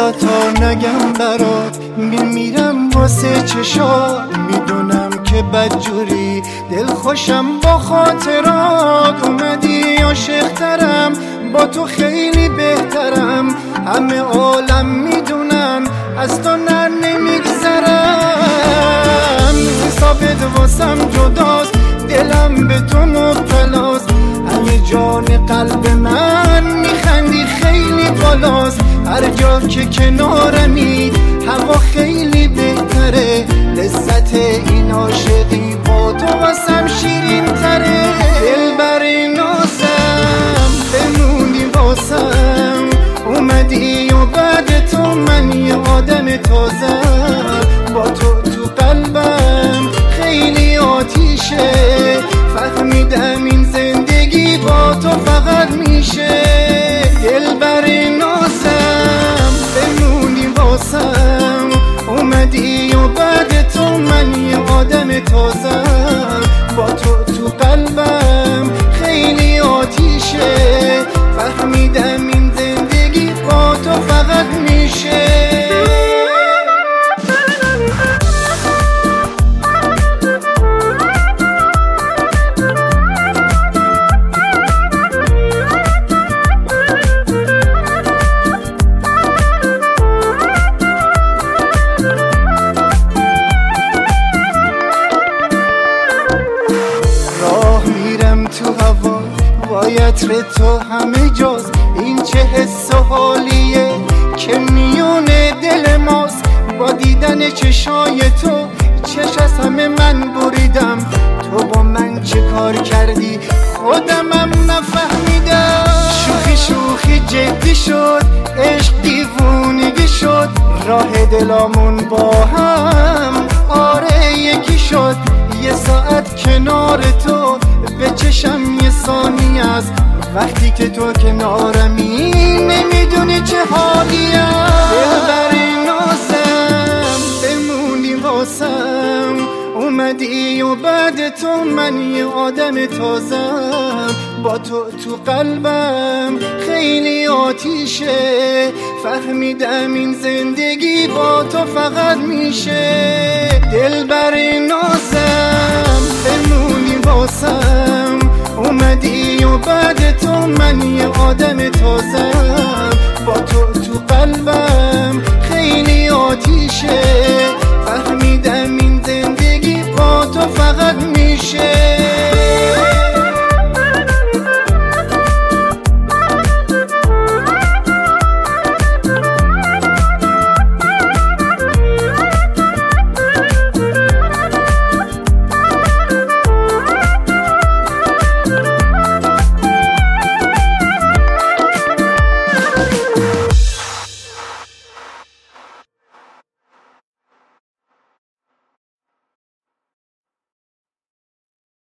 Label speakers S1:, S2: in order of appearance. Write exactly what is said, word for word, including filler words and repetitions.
S1: بسا تا نگم برات میمیرم واسه چشات. میدونم که بدجوری دل خوشم با خاطرات. اومدی عاشق‌ترم با تو خیلی بهترم. همه عالم میدونن از تو نه نمیگذرم. حسابت واسم جداست دلم به تو مبتلاست. همه جان قلب من میخندی خیلی بالاست. هر جا که کنارمی هوا خیلی بهتره. لذت این عاشقی با تو واسم شیرین تره. دلبر نازم بمونی واسم. اومدی و بعد تو من یه آدم تازم. با تو تو قلبم خیلی آتیشه. فهمیدم این زندگی با تو فقط میشه. دلبر نازم بمونی واسم. اومدی و بعد تو من یه آدم تازم. با تو تو قلبم خیلی آتیشه. فهمیدم این زندگی با تو فقط میشه. تو هوا وایتر تو همه جاز. این چه حس و حالیه که میون دل ماست. با دیدن چشای تو چش از همه من بریدم. تو با من چه کار کردی خودمم نفهمیدم. شوخی شوخی جدی شد عشق دیوونگی شد. راه دلامون با هم آره یکی شد. یه ساعت کنار تو به چشم یه ثانی است. وقتی که تو کنارمی نمیدونی چه حالیم. دلبر نازم بمونی واسم. اومدی و بعد تو من یه آدم تازم. با تو تو قلبم خیلی آتیشه. فهمیدم این زندگی با تو فقط میشه. دلبر نازم بمونی واسم. اومدی و بعد تو من یه آدم تازم. با تو تو قلبم خیلی آتیشه. فهمیدم این زندگی با تو فقط میشه.